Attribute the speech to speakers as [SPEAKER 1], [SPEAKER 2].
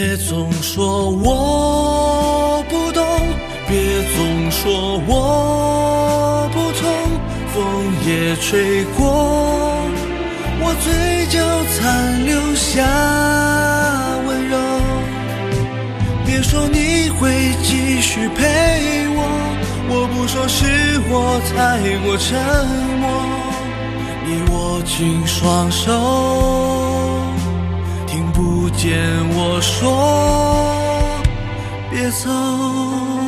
[SPEAKER 1] 别总说我不懂，别总说我不痛，风也吹过，我嘴角残留下温柔。别说你会继续陪我，我不说是我太过沉默，你握紧双手，听不见我说别走。